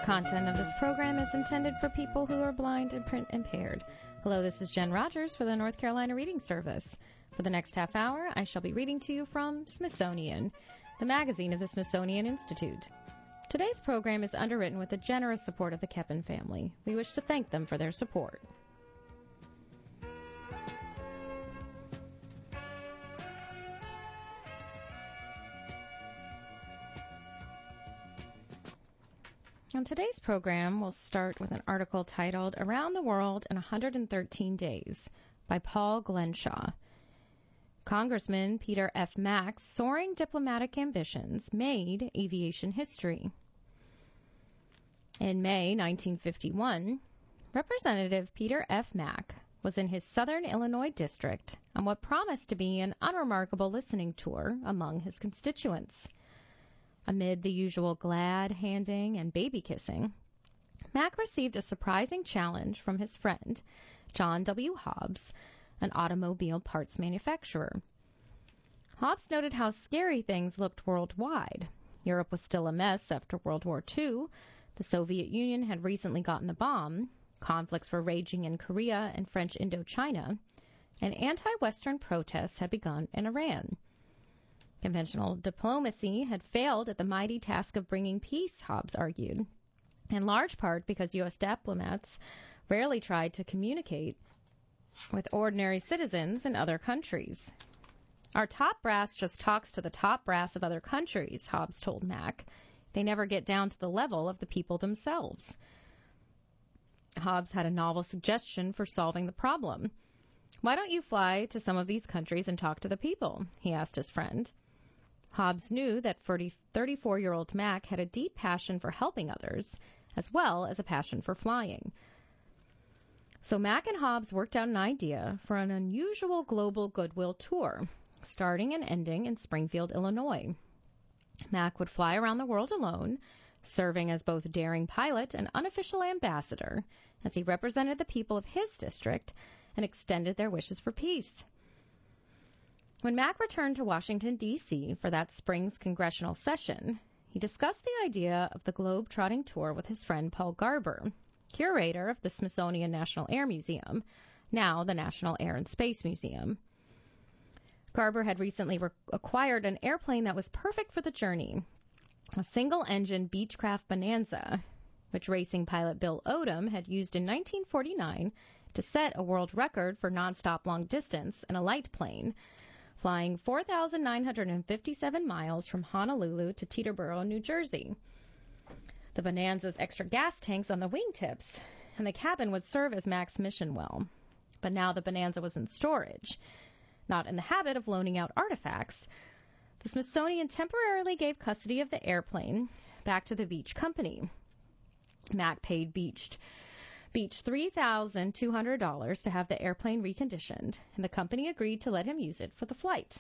content of this program is intended for people who are blind and print impaired. Hello, this is Jen Rogers for the North Carolina Reading Service. For the next half hour, I shall be reading to you from Smithsonian, the magazine of the Smithsonian Institute. Today's program is underwritten with the generous support of the Keppen family. We wish to thank them for their support. On today's program, we'll start with an article titled Around the World in 113 Days by Paul Glenshaw. Congressman Peter F. Mack's soaring diplomatic ambitions made aviation history. In May 1951, Representative Peter F. Mack was in his southern Illinois district on what promised to be an unremarkable listening tour among his constituents. Amid the usual glad handing and baby kissing, Mack received a surprising challenge from his friend, John W. Hobbs, an automobile parts manufacturer. Hobbs noted how scary things looked worldwide. Europe was still a mess after World War II. The Soviet Union had recently gotten the bomb. Conflicts were raging in Korea and French Indochina, and anti-Western protests had begun in Iran. Conventional diplomacy had failed at the mighty task of bringing peace, Hobbs argued, in large part because U.S. diplomats rarely tried to communicate with ordinary citizens in other countries. Our top brass just talks to the top brass of other countries, Hobbs told Mack. They never get down to the level of the people themselves. Hobbs had a novel suggestion for solving the problem. Why don't you fly to some of these countries and talk to the people? He asked his friend. Hobbs knew that 34-year-old Mack had a deep passion for helping others, as well as a passion for flying. So Mack and Hobbs worked out an idea for an unusual global goodwill tour, starting and ending in Springfield, Illinois. Mack would fly around the world alone, serving as both daring pilot and unofficial ambassador, as he represented the people of his district and extended their wishes for peace. When Mack returned to Washington, D.C. for that spring's congressional session, he discussed the idea of the globe-trotting tour with his friend Paul Garber, curator of the Smithsonian National Air Museum, now the National Air and Space Museum. Garber had recently acquired an airplane that was perfect for the journey, a single-engine Beechcraft Bonanza, which racing pilot Bill Odom had used in 1949 to set a world record for nonstop long distance in a light plane, flying 4,957 miles from Honolulu to Teterboro, New Jersey. The Bonanza's extra gas tanks on the wingtips, and the cabin would serve as Mack's mission well. But now the Bonanza was in storage. Not in the habit of loaning out artifacts, the Smithsonian temporarily gave custody of the airplane back to the Beech Company. Mack paid Beech $3,200 to have the airplane reconditioned, and the company agreed to let him use it for the flight.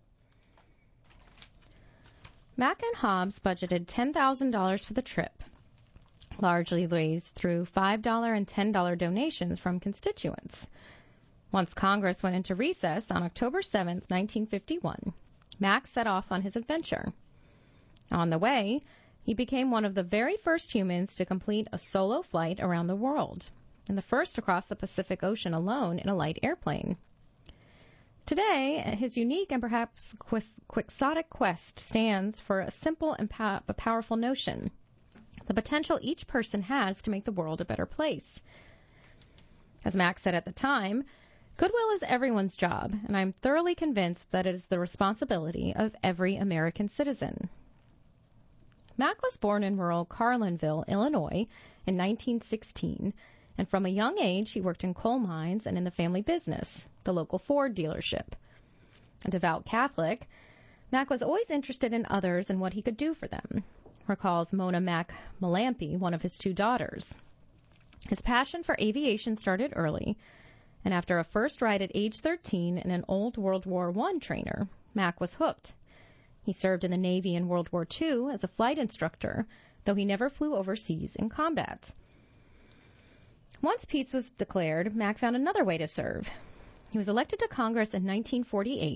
Mack and Hobbs budgeted $10,000 for the trip, largely raised through $5 and $10 donations from constituents. Once Congress went into recess on October 7, 1951, Mack set off on his adventure. On the way, he became one of the very first humans to complete a solo flight around the world, and the first to cross the Pacific Ocean alone in a light airplane. Today, his unique and perhaps quixotic quest stands for a simple and powerful notion: the potential each person has to make the world a better place. As Mack said at the time, goodwill is everyone's job, and I'm thoroughly convinced that it is the responsibility of every American citizen. Mack was born in rural Carlinville, Illinois, in 1916, and from a young age he worked in coal mines and in the family business, the local Ford dealership. A devout Catholic, Mack was always interested in others and what he could do for them, recalls Mona Mack Malampy, one of his two daughters. His passion for aviation started early, and after a first ride at age 13 in an old World War I trainer, Mack was hooked. He served in the Navy in World War II as a flight instructor, though he never flew overseas in combat. Once peace was declared, Mack found another way to serve. He was elected to Congress in 1948,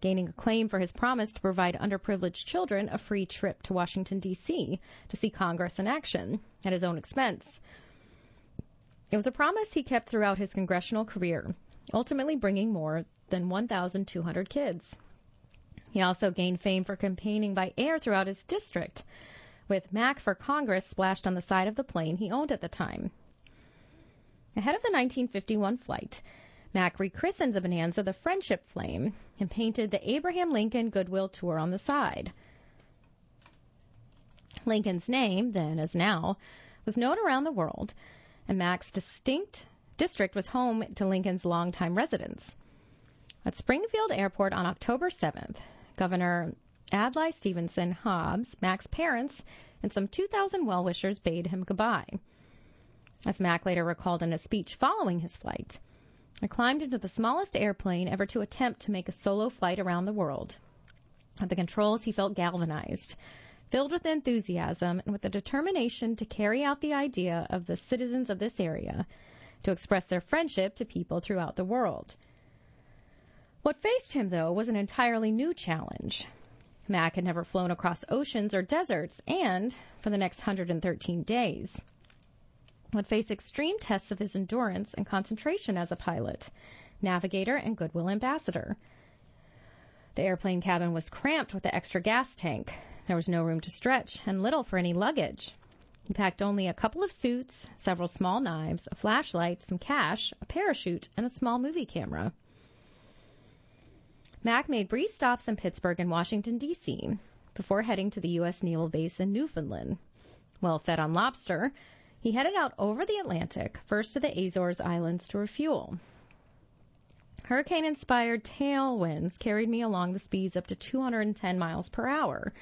gaining acclaim for his promise to provide underprivileged children a free trip to Washington, D.C. to see Congress in action at his own expense. It was a promise he kept throughout his congressional career, ultimately bringing more than 1,200 kids. He also gained fame for campaigning by air throughout his district, with Mac for Congress splashed on the side of the plane he owned at the time. Ahead of the 1951 flight, Mac rechristened the Bonanza the Friendship Flame and painted the Abraham Lincoln Goodwill Tour on the side. Lincoln's name, then as now, was known around the world, and Mac's distinct district was home to Lincoln's longtime residence. At Springfield Airport on October 7th, Governor Adlai Stevenson Hobbs, Mac's parents, and some 2,000 well-wishers bade him goodbye. As Mac later recalled in a speech following his flight, I climbed into the smallest airplane ever to attempt to make a solo flight around the world. At the controls, he felt galvanized, filled with enthusiasm and with the determination to carry out the idea of the citizens of this area, to express their friendship to people throughout the world. What faced him, though, was an entirely new challenge. Mac had never flown across oceans or deserts and, for the next 113 days, would face extreme tests of his endurance and concentration as a pilot, navigator, and goodwill ambassador. The airplane cabin was cramped with the extra gas tank. There was no room to stretch and little for any luggage. He packed only a couple of suits, several small knives, a flashlight, some cash, a parachute, and a small movie camera. Mac made brief stops in Pittsburgh and Washington, D.C., before heading to the U.S. Naval Base in Newfoundland. Well fed on lobster, he headed out over the Atlantic, first to the Azores Islands to refuel. Hurricane-inspired tailwinds carried me along the speeds up to 210 miles per hour.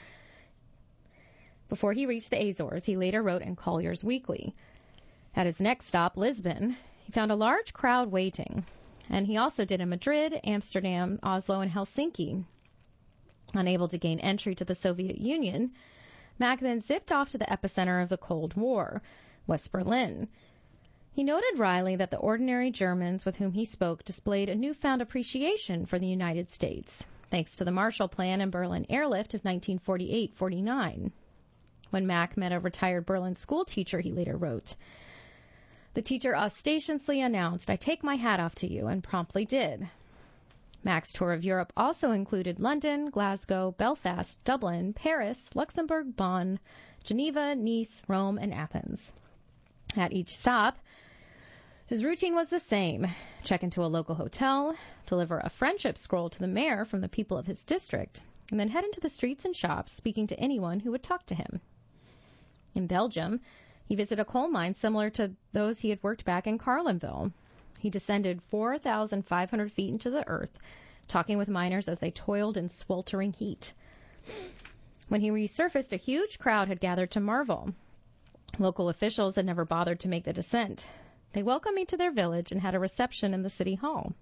Before he reached the Azores, he later wrote in Collier's Weekly. At his next stop, Lisbon, he found a large crowd waiting, and he also did in Madrid, Amsterdam, Oslo, and Helsinki. Unable to gain entry to the Soviet Union, Mac then zipped off to the epicenter of the Cold War, West Berlin. He noted wryly that the ordinary Germans with whom he spoke displayed a newfound appreciation for the United States, thanks to the Marshall Plan and Berlin airlift of 1948-49. When Mac met a retired Berlin school teacher, he later wrote, "The teacher ostentatiously announced, 'I take my hat off to you,' and promptly did." Mac's tour of Europe also included London, Glasgow, Belfast, Dublin, Paris, Luxembourg, Bonn, Geneva, Nice, Rome, and Athens. At each stop, his routine was the same. Check into a local hotel, deliver a friendship scroll to the mayor from the people of his district, and then head into the streets and shops speaking to anyone who would talk to him. In Belgium, he visited a coal mine similar to those he had worked back in Carlinville. He descended 4,500 feet into the earth, talking with miners as they toiled in sweltering heat. When he resurfaced, a huge crowd had gathered to marvel. Local officials had never bothered to make the descent. They welcomed me to their village and had a reception in the city hall.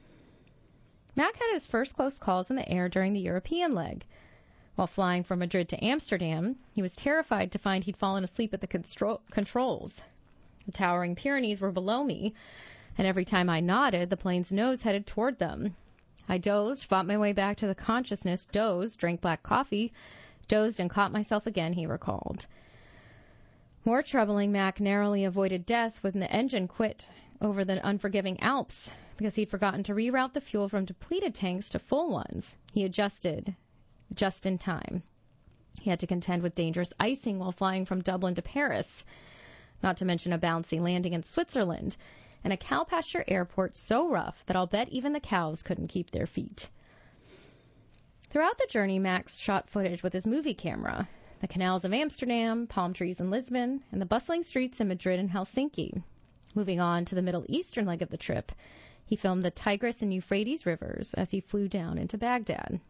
Mac had his first close calls in the air during the European leg. While flying from Madrid to Amsterdam, he was terrified to find he'd fallen asleep at the controls. The towering Pyrenees were below me, and every time I nodded, the plane's nose headed toward them. I dozed, fought my way back to the consciousness, dozed, drank black coffee, dozed, and caught myself again, he recalled. More troubling, Mac narrowly avoided death when the engine quit over the unforgiving Alps because he'd forgotten to reroute the fuel from depleted tanks to full ones. He adjusted just in time. He had to contend with dangerous icing while flying from Dublin to Paris, not to mention a bouncy landing in Switzerland, and a cow pasture airport so rough that I'll bet even the cows couldn't keep their feet. Throughout the journey, Max shot footage with his movie camera, the canals of Amsterdam, palm trees in Lisbon, and the bustling streets in Madrid and Helsinki. Moving on to the Middle Eastern leg of the trip, he filmed the Tigris and Euphrates rivers as he flew down into Baghdad.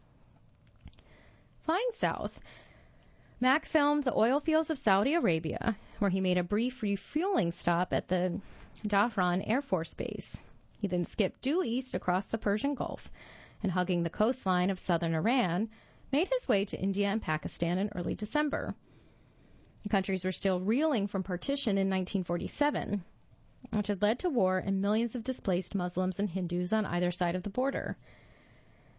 Flying south, Mac filmed the oil fields of Saudi Arabia, where he made a brief refueling stop at the Dhahran Air Force Base. He then skipped due east across the Persian Gulf and, hugging the coastline of southern Iran, made his way to India and Pakistan in early December. The countries were still reeling from partition in 1947, which had led to war and millions of displaced Muslims and Hindus on either side of the border.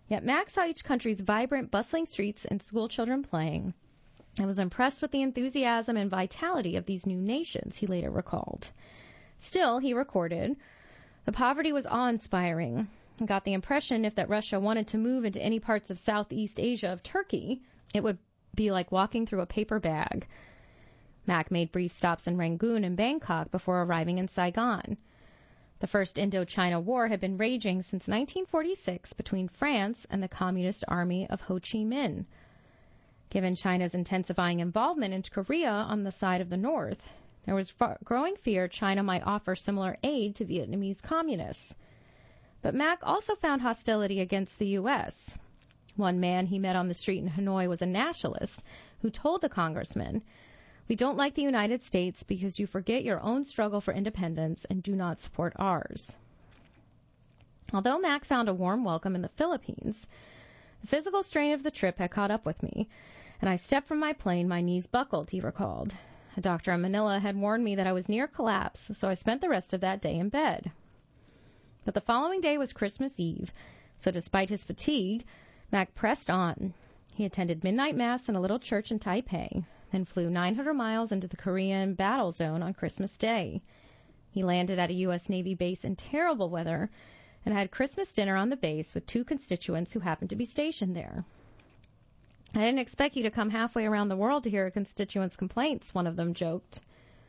Yet Mack saw each country's vibrant, bustling streets and school children playing, and was impressed with the enthusiasm and vitality of these new nations, he later recalled. Still, he recorded, the poverty was awe-inspiring, and got the impression if that Russia wanted to move into any parts of Southeast Asia of Turkey, it would be like walking through a paper bag. Mack made brief stops in Rangoon and Bangkok before arriving in Saigon. The First Indochina War had been raging since 1946 between France and the Communist Army of Ho Chi Minh. Given China's intensifying involvement in Korea on the side of the North, there was growing fear China might offer similar aid to Vietnamese communists. But Mack also found hostility against the U.S. One man he met on the street in Hanoi was a nationalist who told the congressman, "We don't like the United States because you forget your own struggle for independence and do not support ours." Although Mack found a warm welcome in the Philippines, the physical strain of the trip had caught up with me, and I stepped from my plane, my knees buckled, he recalled. A doctor in Manila had warned me that I was near collapse, so I spent the rest of that day in bed. But the following day was Christmas Eve, so despite his fatigue, Mack pressed on. He attended midnight mass in a little church in Taipei, then flew 900 miles into the Korean battle zone on Christmas Day. He landed at a U.S. Navy base in terrible weather and had Christmas dinner on the base with two constituents who happened to be stationed there. "I didn't expect you to come halfway around the world to hear a constituent's complaints," one of them joked.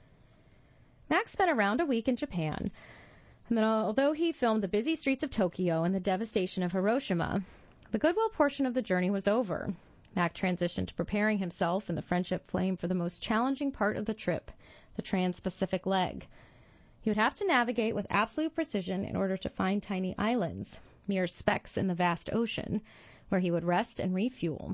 Mack spent around a week in Japan, and then although he filmed the busy streets of Tokyo and the devastation of Hiroshima, the goodwill portion of the journey was over. Mack transitioned to preparing himself and the Friendship Flame for the most challenging part of the trip, the Trans-Pacific leg. He would have to navigate with absolute precision in order to find tiny islands, mere specks in the vast ocean, where he would rest and refuel.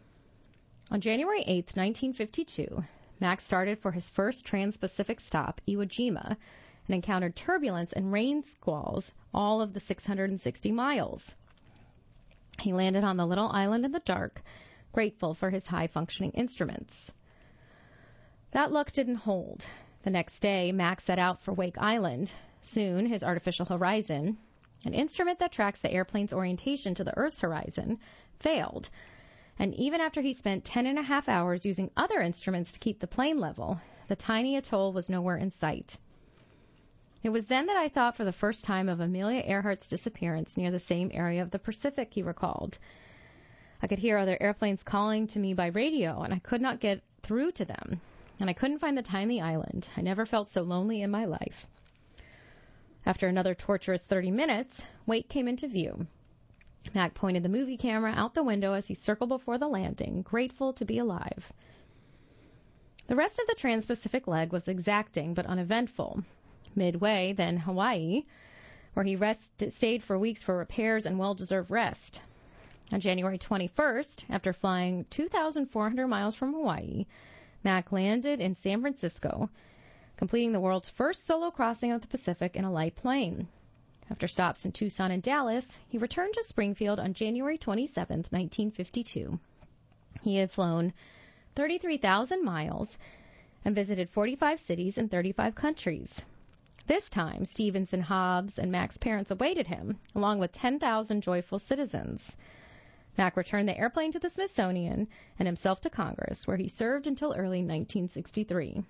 On January 8, 1952, Mack started for his first Trans-Pacific stop, Iwo Jima, and encountered turbulence and rain squalls all of the 660 miles. He landed on the little island in the dark, grateful for his high-functioning instruments. That luck didn't hold. The next day, Mack set out for Wake Island, soon his artificial horizon, an instrument that tracks the airplane's orientation to the Earth's horizon, failed. And even after he spent 10.5 hours using other instruments to keep the plane level, the tiny atoll was nowhere in sight. It was then that I thought for the first time of Amelia Earhart's disappearance near the same area of the Pacific, he recalled. I could hear other airplanes calling to me by radio, and I could not get through to them. And I couldn't find the tiny island. I never felt so lonely in my life. After another torturous 30 minutes, Wake came into view. Mack pointed the movie camera out the window as he circled before the landing, grateful to be alive. The rest of the Trans-Pacific leg was exacting but uneventful. Midway, then Hawaii, where he stayed for weeks for repairs and well-deserved rest. On January 21st, after flying 2,400 miles from Hawaii, Mack landed in San Francisco, completing the world's first solo crossing of the Pacific in a light plane. After stops in Tucson and Dallas, he returned to Springfield on January 27, 1952. He had flown 33,000 miles and visited 45 cities in 35 countries. This time, Stevenson Hobbs and Mack's parents awaited him, along with 10,000 joyful citizens. Mack returned the airplane to the Smithsonian and himself to Congress, where he served until early 1963.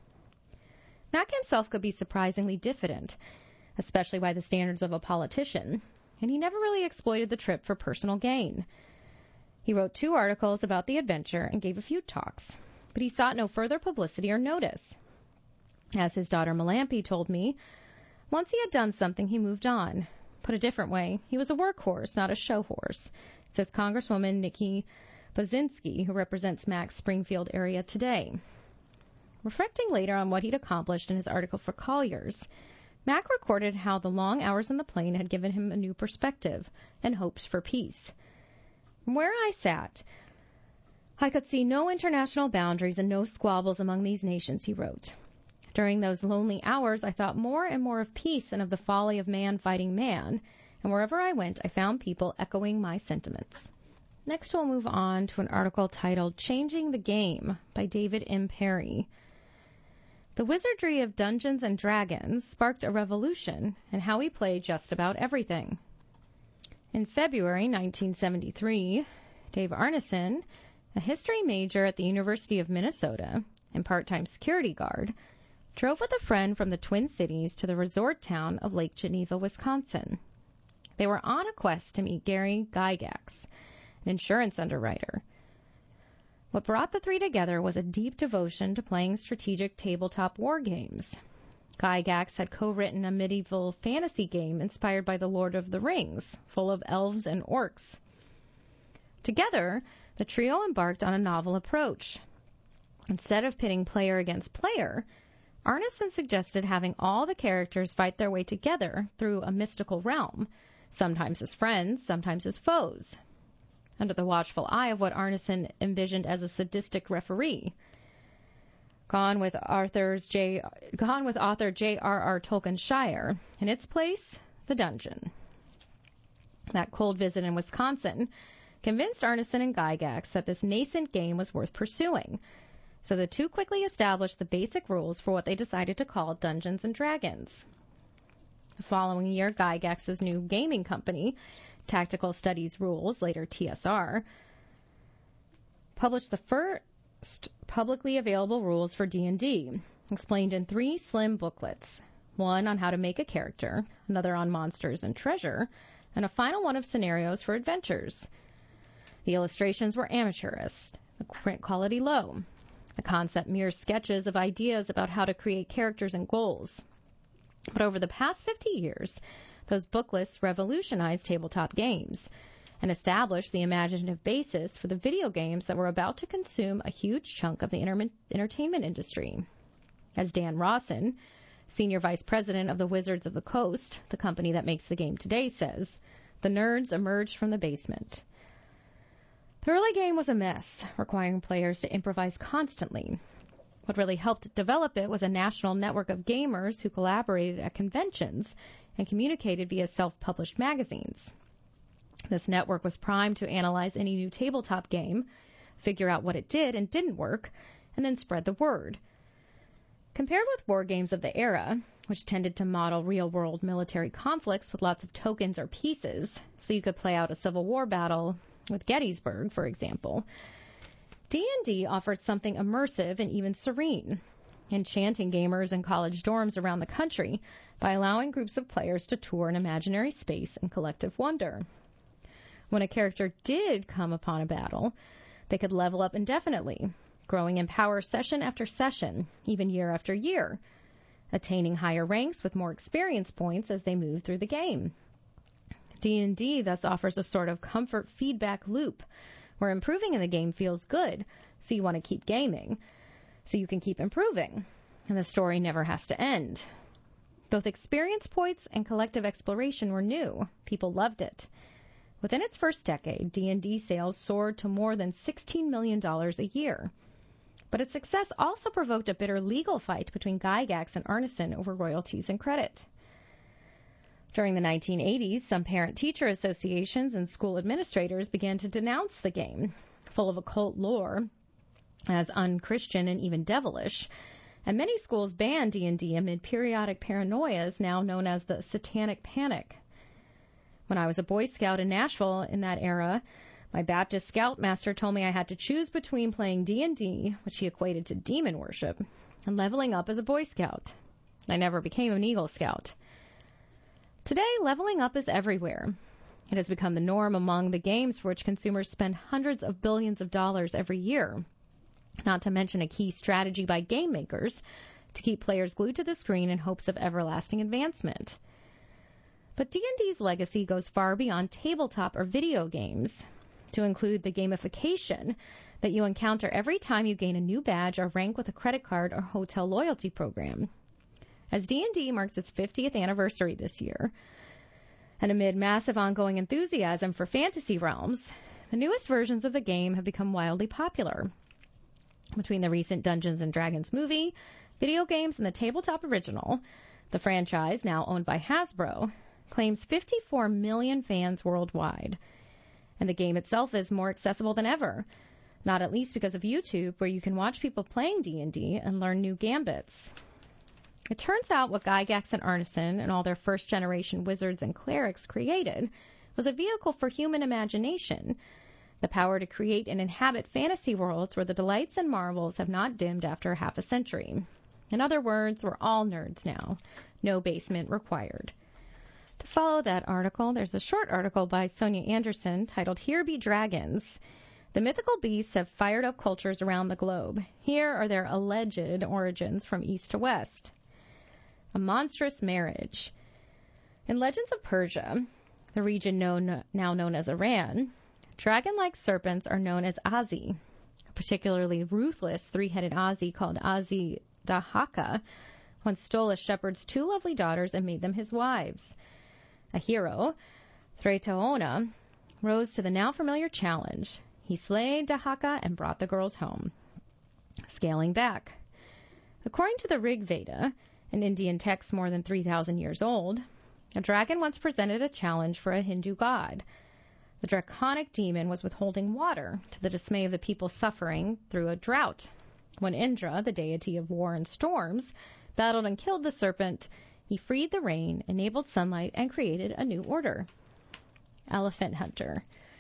Mack himself could be surprisingly diffident, especially by the standards of a politician, and he never really exploited the trip for personal gain. He wrote 2 articles about the adventure and gave a few talks, but he sought no further publicity or notice. As his daughter Malampy told me, once he had done something, he moved on. Put a different way, he was a workhorse, not a show horse, says Congresswoman Nikki Bozinski, who represents Mack's Springfield area today. Reflecting later on what he'd accomplished in his article for Collier's, Mack recorded how the long hours in the plane had given him a new perspective and hopes for peace. From where I sat, I could see no international boundaries and no squabbles among these nations, he wrote. During those lonely hours, I thought more and more of peace and of the folly of man fighting man, and wherever I went, I found people echoing my sentiments. Next, we'll move on to an article titled Changing the Game by David M. Perry. The wizardry of Dungeons and Dragons sparked a revolution in how we play just about everything. In February 1973, Dave Arneson, a history major at the University of Minnesota and part-time security guard, drove with a friend from the Twin Cities to the resort town of Lake Geneva, Wisconsin. They were on a quest to meet Gary Gygax, an insurance underwriter. What brought the three together was a deep devotion to playing strategic tabletop war games. Gygax had co-written a medieval fantasy game inspired by The Lord of the Rings, full of elves and orcs. Together, the trio embarked on a novel approach. Instead of pitting player against player, Arneson suggested having all the characters fight their way together through a mystical realm, sometimes as friends, sometimes as foes, under the watchful eye of what Arneson envisioned as a sadistic referee. Gone with author J.R.R. Tolkien Shire. In its place, the dungeon. That cold visit in Wisconsin convinced Arneson and Gygax that this nascent game was worth pursuing, so the two quickly established the basic rules for what they decided to call Dungeons and Dragons. The following year, Gygax's new gaming company, Tactical Studies Rules, later TSR, published the first publicly available rules for D&D, explained in 3 slim booklets, one on how to make a character, another on monsters and treasure, and a final one of scenarios for adventures. The illustrations were amateurish, the print quality low. The concept mere sketches of ideas about how to create characters and goals. But over the past 50 years, those booklets revolutionized tabletop games and established the imaginative basis for the video games that were about to consume a huge chunk of the entertainment industry. As Dan Rawson, Senior Vice President of the Wizards of the Coast, the company that makes the game today, says, the nerds emerged from the basement. The early game was a mess, requiring players to improvise constantly. What really helped develop it was a national network of gamers who collaborated at conventions and communicated via self-published magazines. This network was primed to analyze any new tabletop game, figure out what it did and didn't work, and then spread the word. Compared with war games of the era, which tended to model real-world military conflicts with lots of tokens or pieces, so you could play out a Civil War battle with Gettysburg, for example, D&D offered something immersive and even serene, enchanting gamers in college dorms around the country by allowing groups of players to tour an imaginary space in collective wonder. When a character did come upon a battle, they could level up indefinitely, growing in power session after session, even year after year, attaining higher ranks with more experience points as they move through the game. D&D thus offers a sort of comfort feedback loop, where improving in the game feels good, so you want to keep gaming, so you can keep improving, and the story never has to end. Both experience points and collective exploration were new. People loved it. Within its first decade, D&D sales soared to more than $16 million a year. But its success also provoked a bitter legal fight between Gygax and Arneson over royalties and credit. During the 1980s, some parent-teacher associations and school administrators began to denounce the game, full of occult lore, as unchristian and even devilish, and many schools banned D&D amid periodic paranoias now known as the Satanic Panic. When I was a Boy Scout in Nashville in that era, my Baptist Scoutmaster told me I had to choose between playing D&D, which he equated to demon worship, and leveling up as a Boy Scout. I never became an Eagle Scout. Today, leveling up is everywhere. It has become the norm among the games for which consumers spend hundreds of billions of dollars every year, not to mention a key strategy by game makers to keep players glued to the screen in hopes of everlasting advancement. But D&D's legacy goes far beyond tabletop or video games, to include the gamification that you encounter every time you gain a new badge or rank with a credit card or hotel loyalty program. As D&D marks its 50th anniversary this year, and amid massive ongoing enthusiasm for fantasy realms, the newest versions of the game have become wildly popular. Between the recent Dungeons & Dragons movie, video games, and the tabletop original, the franchise, now owned by Hasbro, claims 54 million fans worldwide. And the game itself is more accessible than ever, not at least because of YouTube, where you can watch people playing D&D and learn new gambits. It turns out what Gygax and Arneson and all their first-generation wizards and clerics created was a vehicle for human imagination, the power to create and inhabit fantasy worlds where the delights and marvels have not dimmed after half a century. In other words, we're all nerds now. No basement required. To follow that article, there's a short article by Sonia Anderson titled Here Be Dragons. The mythical beasts have fired up cultures around the globe. Here are their alleged origins from east to west. A monstrous marriage. In Legends of Persia, the region now known as Iran, dragon-like serpents are known as Azi. A particularly ruthless three-headed Azi called Azi Dahaka once stole a shepherd's two lovely daughters and made them his wives. A hero, Thraitaona, rose to the now familiar challenge. He slayed Dahaka and brought the girls home. Scaling back. According to the Rig Veda, an Indian text more than 3,000 years old, a dragon once presented a challenge for a Hindu god. The draconic demon was withholding water to the dismay of the people suffering through a drought. When Indra, the deity of war and storms, battled and killed the serpent, he freed the rain, enabled sunlight, and created a new order. Elephant hunter.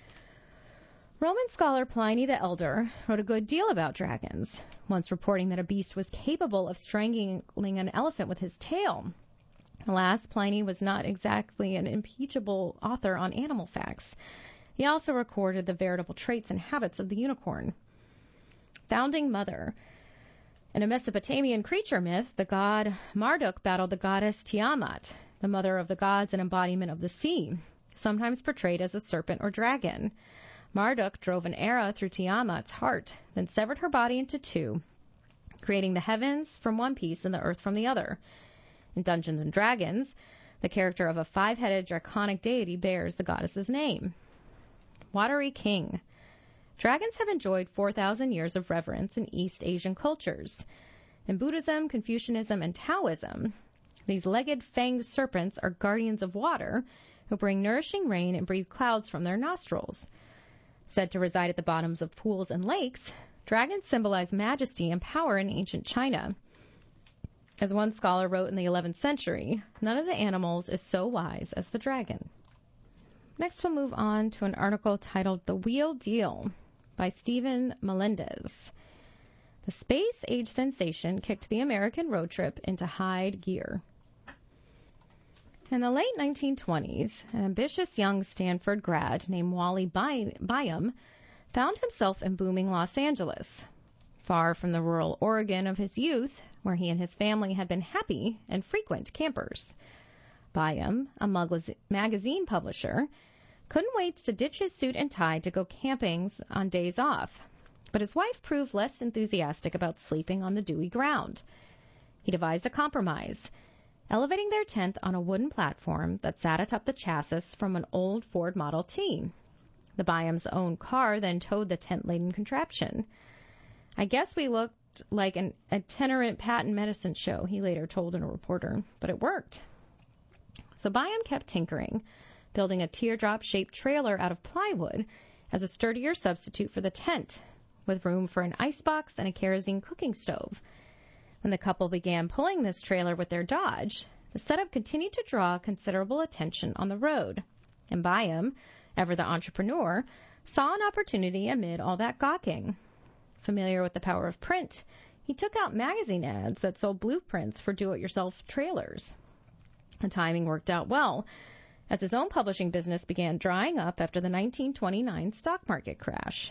Roman scholar Pliny the Elder wrote a good deal about dragons, once reporting that a beast was capable of strangling an elephant with his tail. Alas, Pliny was not exactly an impeachable author on animal facts. He also recorded the veritable traits and habits of the unicorn. Founding mother. In a Mesopotamian creature myth, the god Marduk battled the goddess Tiamat, the mother of the gods and embodiment of the sea, sometimes portrayed as a serpent or dragon. Marduk drove an arrow through Tiamat's heart, then severed her body into two, creating the heavens from one piece and the earth from the other. In Dungeons and Dragons, the character of a five-headed draconic deity bears the goddess's name. Watery King. Dragons have enjoyed 4,000 years of reverence in East Asian cultures. In Buddhism, Confucianism, and Taoism, these legged fanged serpents are guardians of water who bring nourishing rain and breathe clouds from their nostrils. Said to reside at the bottoms of pools and lakes, dragons symbolize majesty and power in ancient China. As one scholar wrote in the 11th century, none of the animals is so wise as the dragon. Next we'll move on to an article titled The Wheel Deal by Stephen Melendez. The space-age sensation kicked the American road trip into high gear. In the late 1920s, an ambitious young Stanford grad named Wally Byam found himself in booming Los Angeles. Far from the rural Oregon of his youth, where he and his family had been happy and frequent campers. Byam, a magazine publisher, couldn't wait to ditch his suit and tie to go camping on days off, but his wife proved less enthusiastic about sleeping on the dewy ground. He devised a compromise, elevating their tent on a wooden platform that sat atop the chassis from an old Ford Model T. The Byam's own car then towed the tent-laden contraption. I guess we looked like an itinerant patent medicine show, he later told a reporter, but it worked. So Byam kept tinkering, building a teardrop-shaped trailer out of plywood as a sturdier substitute for the tent, with room for an icebox and a kerosene cooking stove. When the couple began pulling this trailer with their Dodge, the setup continued to draw considerable attention on the road, and Byam, ever the entrepreneur, saw an opportunity amid all that gawking. Familiar with the power of print, he took out magazine ads that sold blueprints for do-it-yourself trailers. The timing worked out well, as his own publishing business began drying up after the 1929 stock market crash.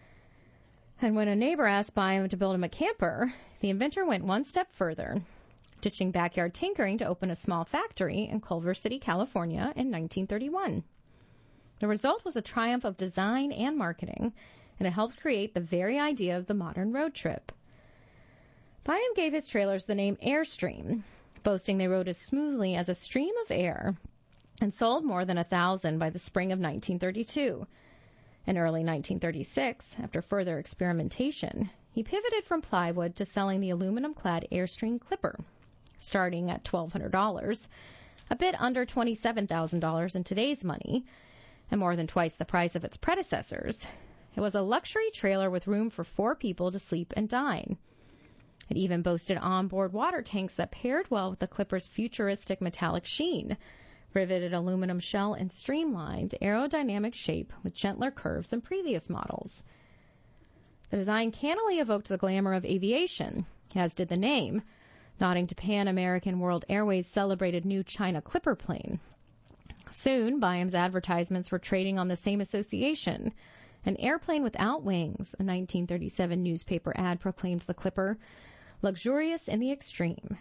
And when a neighbor asked Byam to build him a camper, the inventor went one step further, ditching backyard tinkering to open a small factory in Culver City, California in 1931. The result was a triumph of design and marketing, and it helped create the very idea of the modern road trip. Byam gave his trailers the name Airstream, boasting they rode as smoothly as a stream of air, and sold more than 1,000 by the spring of 1932. In early 1936, after further experimentation, he pivoted from plywood to selling the aluminum-clad Airstream Clipper, starting at $1,200, a bit under $27,000 in today's money, and more than twice the price of its predecessors. It was a luxury trailer with room for 4 people to sleep and dine. It even boasted onboard water tanks that paired well with the Clipper's futuristic metallic sheen, riveted aluminum shell, and streamlined aerodynamic shape with gentler curves than previous models. The design cannily evoked the glamour of aviation, as did the name, nodding to Pan American World Airways' celebrated new China Clipper plane. Soon, Byam's advertisements were trading on the same association. An airplane without wings, a 1937 newspaper ad proclaimed the Clipper, luxurious in the extreme.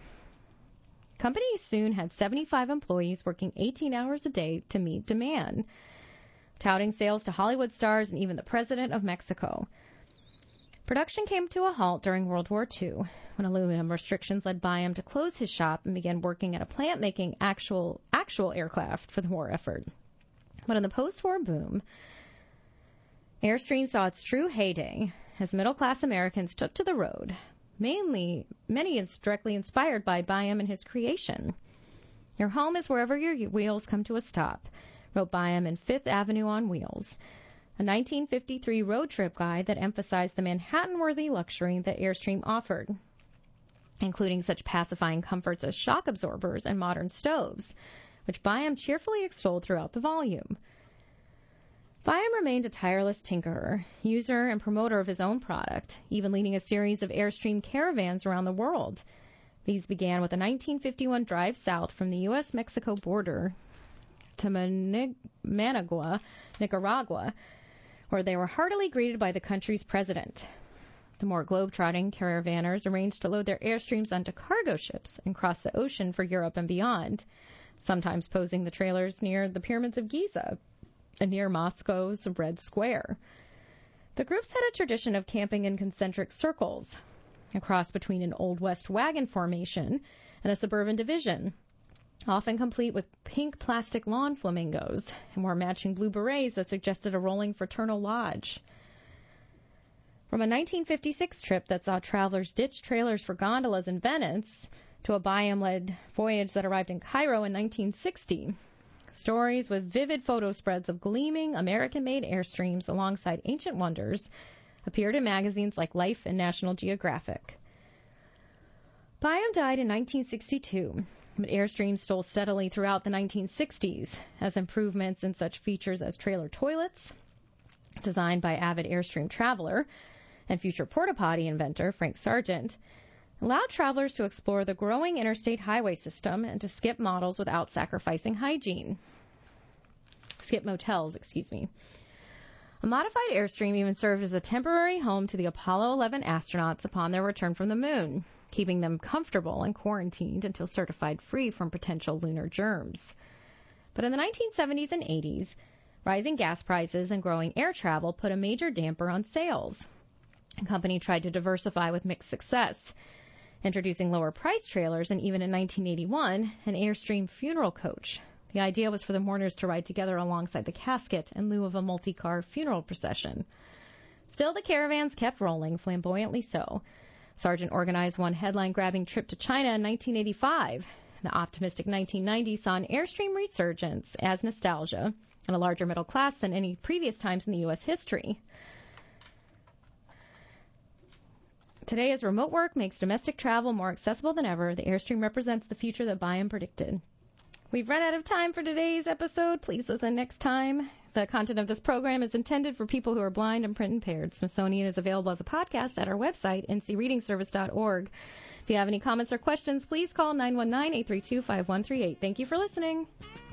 Company soon had 75 employees working 18 hours a day to meet demand, touting sales to Hollywood stars and even the President of Mexico. Production came to a halt during World War II, when aluminum restrictions led Byam to close his shop and begin working at a plant making actual aircraft for the war effort. But in the post-war boom, Airstream saw its true heyday as middle-class Americans took to the road, many directly inspired by Byam and his creation. Your home is wherever your wheels come to a stop, wrote Byam in Fifth Avenue on Wheels, a 1953 road trip guide that emphasized the Manhattan-worthy luxury that Airstream offered, including such pacifying comforts as shock absorbers and modern stoves, which Byam cheerfully extolled throughout the volume. Byam remained a tireless tinkerer, user and promoter of his own product, even leading a series of Airstream caravans around the world. These began with a 1951 drive south from the U.S.-Mexico border to Managua, Nicaragua, where they were heartily greeted by the country's president. The more globe-trotting caravanners arranged to load their Airstreams onto cargo ships and cross the ocean for Europe and beyond, sometimes posing the trailers near the pyramids of Giza and near Moscow's Red Square. The groups had a tradition of camping in concentric circles, a cross between an Old West wagon formation and a suburban division, often complete with pink plastic lawn flamingos and wore matching blue berets that suggested a rolling fraternal lodge. From a 1956 trip that saw travelers ditch trailers for gondolas in Venice to a Byam-led voyage that arrived in Cairo in 1960, stories with vivid photo spreads of gleaming American-made Airstreams alongside ancient wonders appeared in magazines like Life and National Geographic. Byam died in 1962, but Airstream stole steadily throughout the 1960s as improvements in such features as trailer toilets, designed by avid Airstream traveler and future porta-potty inventor Frank Sargent, allowed travelers to explore the growing interstate highway system and to skip motels, excuse me. A modified Airstream even served as a temporary home to the Apollo 11 astronauts upon their return from the moon, keeping them comfortable and quarantined until certified free from potential lunar germs. But in the 1970s and 80s, rising gas prices and growing air travel put a major damper on sales. The company tried to diversify with mixed success, introducing lower-priced trailers and even in 1981, an Airstream funeral coach. The idea was for the mourners to ride together alongside the casket in lieu of a multi-car funeral procession. Still, the caravans kept rolling, flamboyantly so. Sargent organized one headline-grabbing trip to China in 1985. The optimistic 1990s saw an Airstream resurgence as nostalgia and a larger middle class than any previous times in the U.S. history. Today, as remote work makes domestic travel more accessible than ever, the Airstream represents the future that Byam predicted. We've run out of time for today's episode. Please listen next time. The content of this program is intended for people who are blind and print impaired. Smithsonian is available as a podcast at our website, ncreadingservice.org. If you have any comments or questions, please call 919-832-5138. Thank you for listening.